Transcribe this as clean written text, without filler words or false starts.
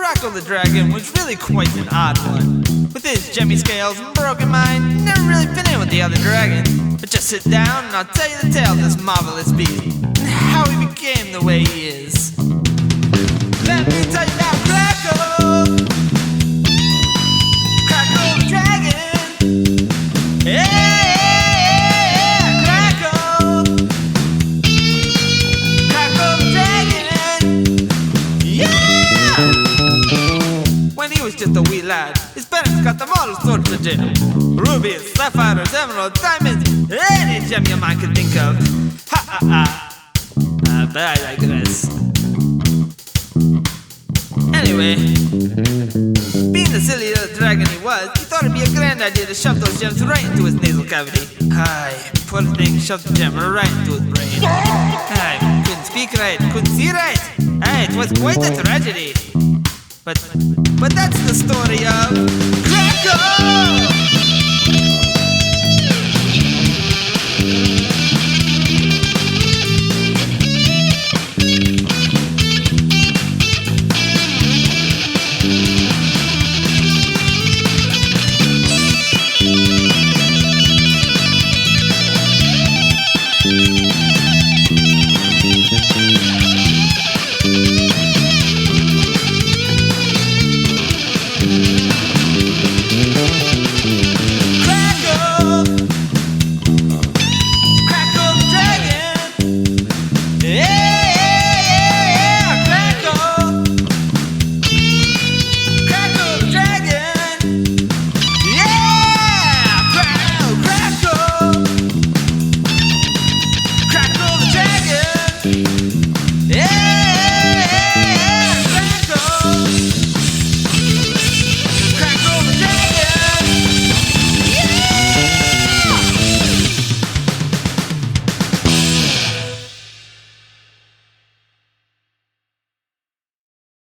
Crackle the dragon was really quite an odd one. With his gemmy scales and broken mind, never really fit in with the other dragons. But just sit down and I'll tell you the tale of this marvelous beast, and how he became the way he is. Let me tell you about Crackle! Crackle the dragon! Yeah! Crackle! Crackle the dragon! Yeah! When he was just a wee lad, his parents got them all sorts of gems. Rubies, sapphires, emeralds, diamonds, any gem your mind could think of. Ha ha ha! But I like this. Anyway, being the silly little dragon he was, he thought it'd be a grand idea to shove those gems right into his nasal cavity. Aye, poor thing shoved the gem right into his brain. Aye, couldn't speak right, couldn't see right. Aye, it was quite a tragedy. But that's the story of Crackle!